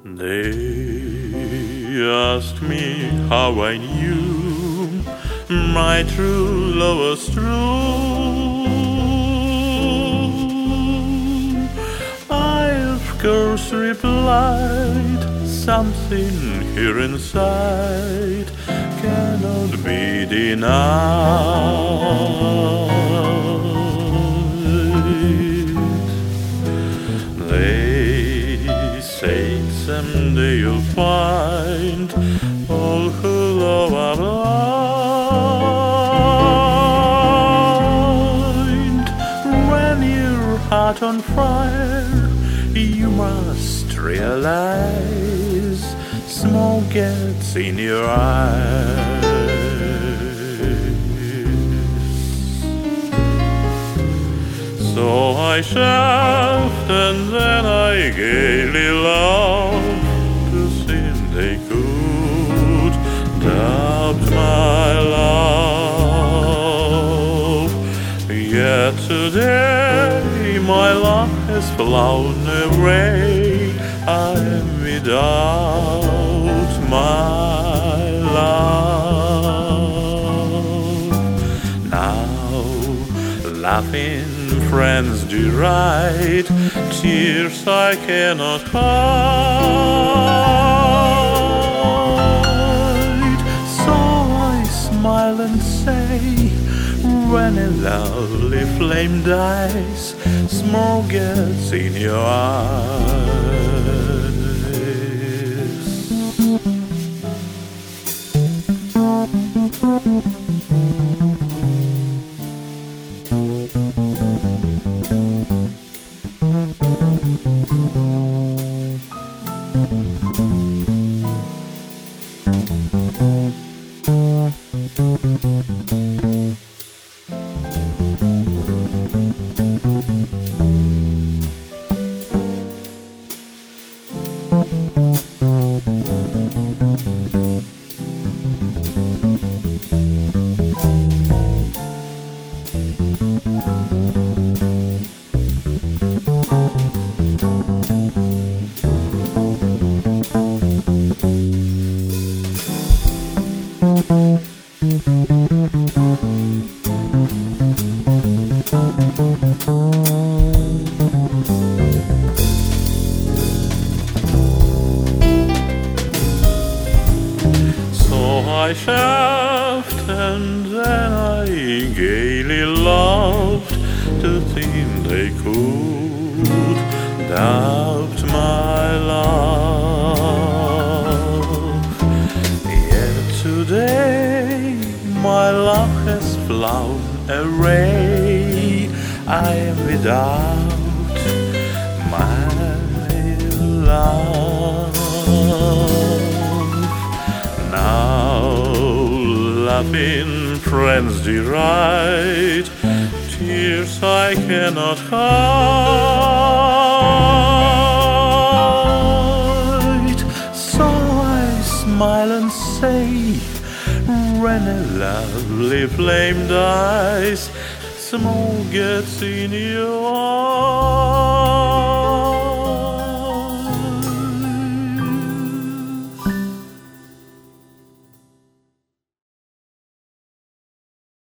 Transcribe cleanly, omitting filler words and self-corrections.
They asked me how I knew my true love was true. I of course replied, something here inside cannot be denied. They say someday you'll find all who love are blind. When your heart on fire, you must realize smoke gets in your eyes. So I shouted and then I gaily laughed to think they could doubt my love. Yet today my love has flown away. I am without my love. Now laughing friends deride, tears I cannot hide. So I smile and say, when a lovely flame dies, smoke gets in your eyes. I shouted and then I gaily laughed to think they could doubt my love. Yet today my love has flown away. I am without my love. Now laughing friends deride, tears I cannot hide. So I smile and say, when a lovely flame dies, smoke gets in your eyes.